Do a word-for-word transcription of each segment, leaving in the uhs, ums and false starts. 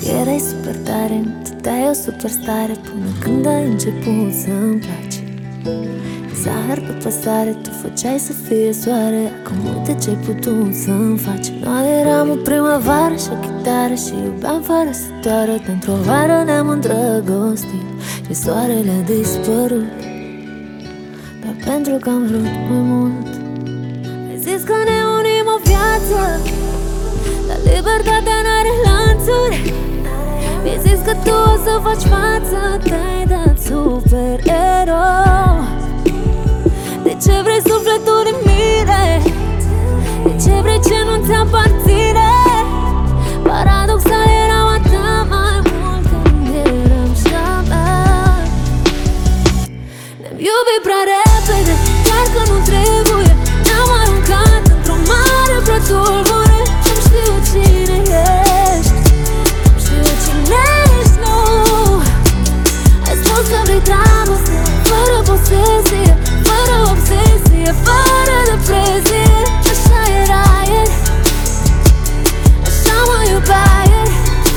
Erai super tare, îmi dădeai o superstare până când ai început să-mi placi. Zahăr pe păsare, tu făceai să fie soare. Acum uite ce-ai putut să-mi faci. Noi eram o primăvară și o chitară și iubeam fără să doară. Într-o vară ne-am îndrăgostit și soarele a dispărut. Dar pentru că am vrut mai mult. Ai zis că ne unim o viață, dar libertatea n-are lanțuri. Mi-ai zis că tu o să faci față, te-ai dat supererou. De ce vrei sufletul din mine? De ce vrei ce nu ți-aparține? Paradoxal erau atât mai mult când eram și-a-mea. Ne-am iubit prea repede, chiar că nu trebuie. Ne-am aruncat într-o mare prătulbure. Nu știu cine ești, nu știu cine ești, nu. Ai spus că vrei dragoste, fără posesie, fără obsesie, fără depresie. Așa era ieri, așa mă iubeai ieri.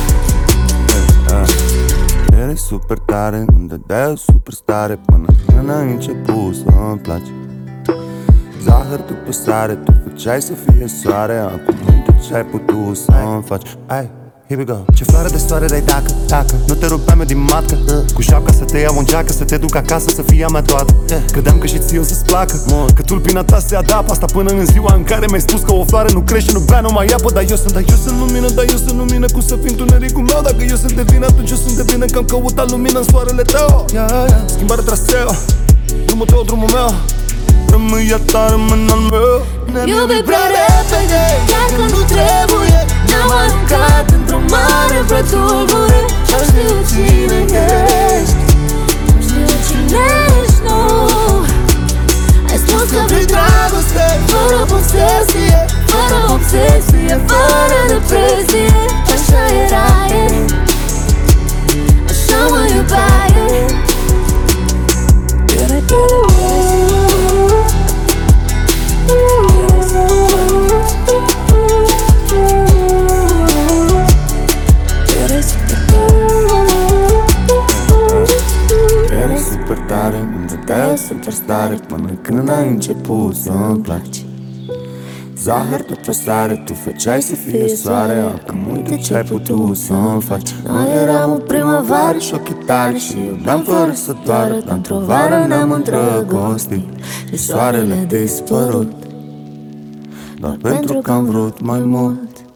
Erai super tare, îmi dădeai o superstare până când ai început să-mi placi. Zahăr după sare, tu făceai să fie soare. Acum uite ce-ai putut să-mi faci. Ai, here we go. Ce floare de soare dai dacă, dacă nu te rupeam eu din matcă, uh. Cu șapca să te iau în geacă, să te duc acasă, să fie a mea toată, yeah. Credeam că și ție o să-ți placă, uh. Că tulpina ta se adapă. Asta până în ziua în care mi-ai spus că o floare nu crește, nu bea, nu mai apă. Dar eu sunt, dar eu sunt lumină, dar eu sunt lumină. Cum să fii întunericul meu? Dacă eu sunt de vină, atunci eu sunt de vină, că am căutat lumină în soarele tău, yeah, yeah. Schimbare traseu, drumul tău, drumul meu. Rămâi a ta, rămân al meu. Ne-am iubit prea repede, chiar că nu trebuie. Ne-am aruncat într-o mare prătulbure. Nu știu cine ești, nu știu cine ești, nu. Ai spus că vrei dragoste, fără posesie, fără obsesie, fără depresie. Așa era ieri, așa mă iubeai ieri. Erai pe super tare, îmi dădeai o superstare până când ai început să-mi placi. Zahăr după sare, tu făceai să fie soare. Acum uite ce-ai putut să-mi faci. Noi eram o primăvară și o chitară și iubeam fără să doară. Dar într-o vară ne-am îndrăgostit și soarele a dispărut. Doar pentru că am vrut mai mult.